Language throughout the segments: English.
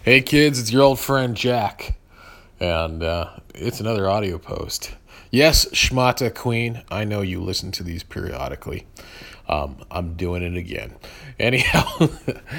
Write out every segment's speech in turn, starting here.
Hey kids, it's your old friend Jack, and it's another audio post. Yes, Schmata Queen, I know you listen to these periodically. I'm doing it again. Anyhow,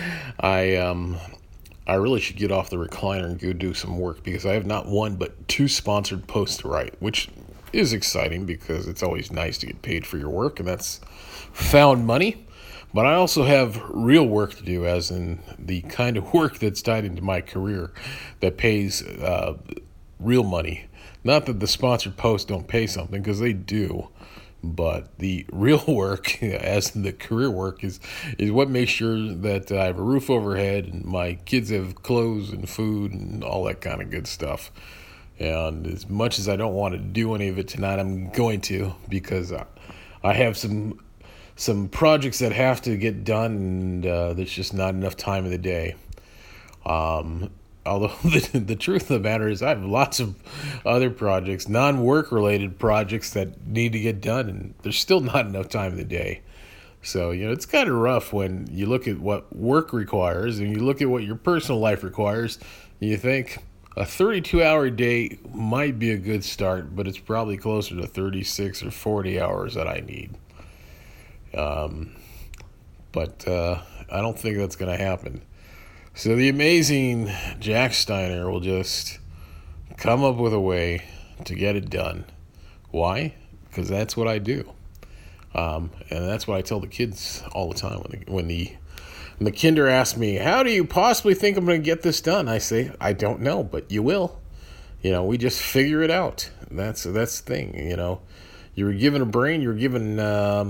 I really should get off the recliner and go do some work because I have not one but two sponsored posts to write, which is exciting because it's always nice to get paid for your work, and that's found money. But I also have real work to do, as in the kind of work that's tied into my career that pays real money. Not that the sponsored posts don't pay something, because they do. But the real work, as in the career work, is what makes sure that I have a roof overhead and my kids have clothes and food and all that kind of good stuff. And as much as I don't want to do any of it tonight, I'm going to, because I have some projects that have to get done, and there's just not enough time in the day. Although the truth of the matter is I have lots of other projects, non-work related projects that need to get done, and there's still not enough time in the day. So, it's kind of rough when you look at what work requires and you look at what your personal life requires, and you think a 32-hour day might be a good start, but it's probably closer to 36 or 40 hours that I need. But I don't think that's going to happen. So the amazing Jack Steiner will just come up with a way to get it done. Why? Because that's what I do. And that's what I tell the kids all the time. When the kinder asks me, how do you possibly think I'm going to get this done? I say, I don't know, but you will. We just figure it out. That's the thing, You were given a brain, you were given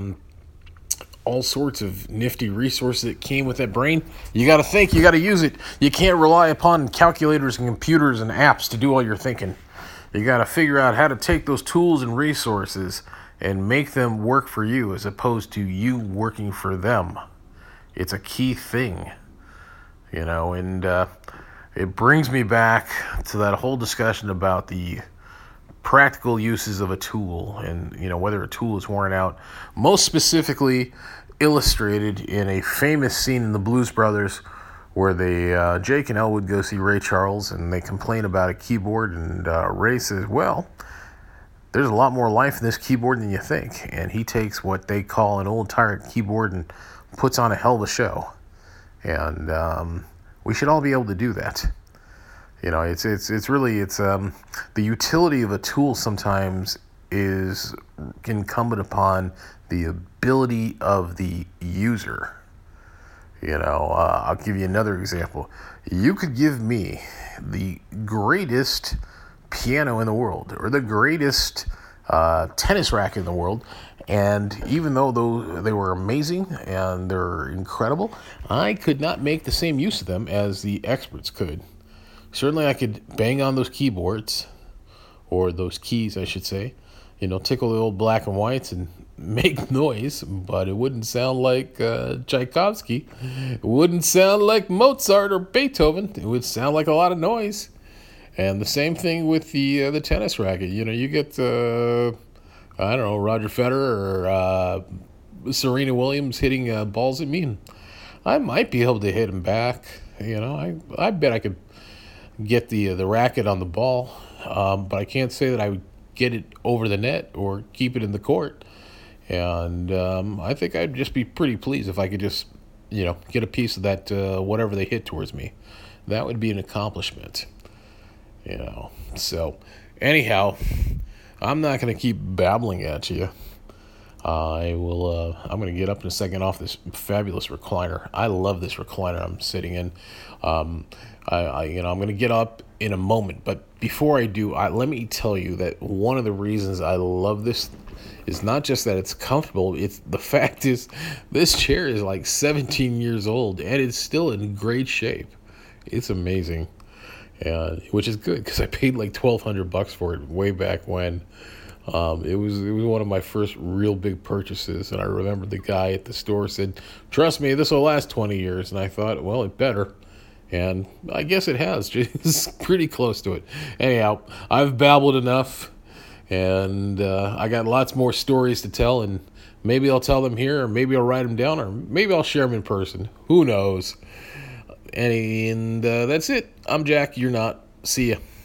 all sorts of nifty resources that came with that brain. You got to think, you got to use it. You can't rely upon calculators and computers and apps to do all your thinking. You got to figure out how to take those tools and resources and make them work for you as opposed to you working for them. It's a key thing, and it brings me back to that whole discussion about the practical uses of a tool, and whether a tool is worn out, most specifically illustrated in a famous scene in the Blues Brothers where Jake and Elwood go see Ray Charles and they complain about a keyboard, and Ray says, well, there's a lot more life in this keyboard than you think, and he takes what they call an old tired keyboard and puts on a hell of a show. And we should all be able to do that. It's really the utility of a tool sometimes is incumbent upon the ability of the user. I'll give you another example. You could give me the greatest piano in the world or the greatest tennis racket in the world, and even though they were amazing and they're incredible, I could not make the same use of them as the experts could. Certainly I could bang on those keyboards, or those keys, I should say, tickle the old black and whites and make noise, but it wouldn't sound like Tchaikovsky. It wouldn't sound like Mozart or Beethoven. It would sound like a lot of noise. And the same thing with the tennis racket. You get, Roger Federer or Serena Williams hitting balls at me, and I might be able to hit them back. I bet I could get the racket on the ball, but I can't say that I would get it over the net or keep it in the court. And I think I'd just be pretty pleased if I could just, get a piece of that whatever they hit towards me. That would be an accomplishment. So anyhow, I'm not going to keep babbling at you. I'm going to get up in a second off this fabulous recliner. I love this recliner I'm sitting in. I'm going to get up in a moment, but before I do, let me tell you that one of the reasons I love this is not just that it's comfortable. It's the fact is this chair is like 17 years old and it's still in great shape. It's amazing, which is good because I paid like $1,200 for it way back when. It was one of my first real big purchases, and I remember the guy at the store said, "Trust me, this will last 20 years." And I thought, well, it better. And I guess it has. It's pretty close to it. Anyhow, I've babbled enough, and I got lots more stories to tell, and maybe I'll tell them here, or maybe I'll write them down, or maybe I'll share them in person. Who knows? And that's it. I'm Jack. You're not. See ya.